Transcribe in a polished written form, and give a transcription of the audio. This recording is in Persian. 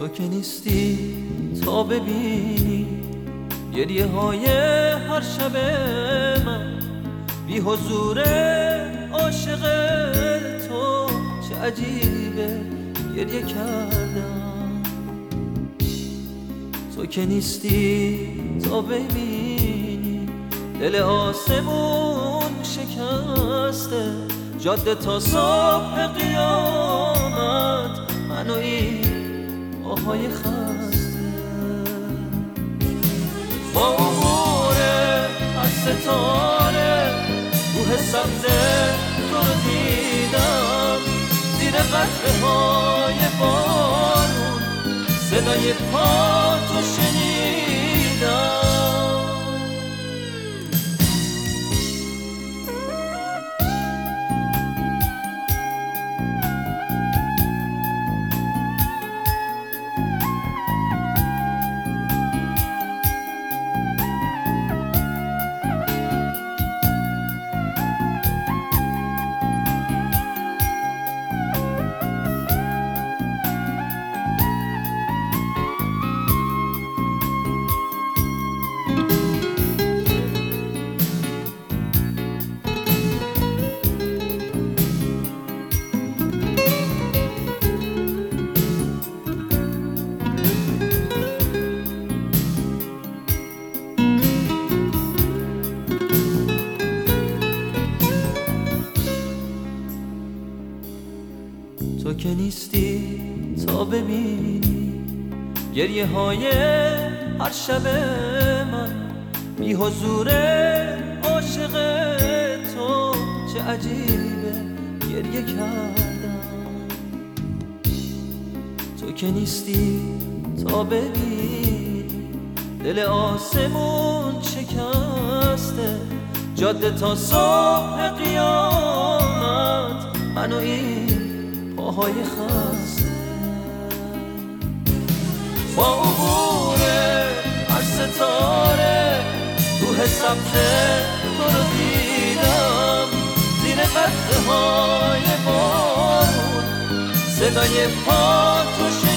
که نیستی تا ببینی گریه های هر شب من، بی حضور عاشق تو چه عجیبه گریه کردم. تو که نیستی تا ببینی دل آسمون شکسته، جاده تا صبح قیامت من و این آهای خسته. با عبور از ستاره کوه سبز تو رو دیدم، زیر قطره های بارون صدای پا تو شنیدم. تو که نیستی تا ببینی گریه های هر شب من، بی حضور عاشق تو چه عجیبه گریه کردم. تو که نیستی تا ببینی دل آسمون شکسته، جاده تا صبح قیامت من و این پاهای خسته. با عبور از ستاره کوه سبز تو رو دیدم، زیر قطره های بارون صدای پا تو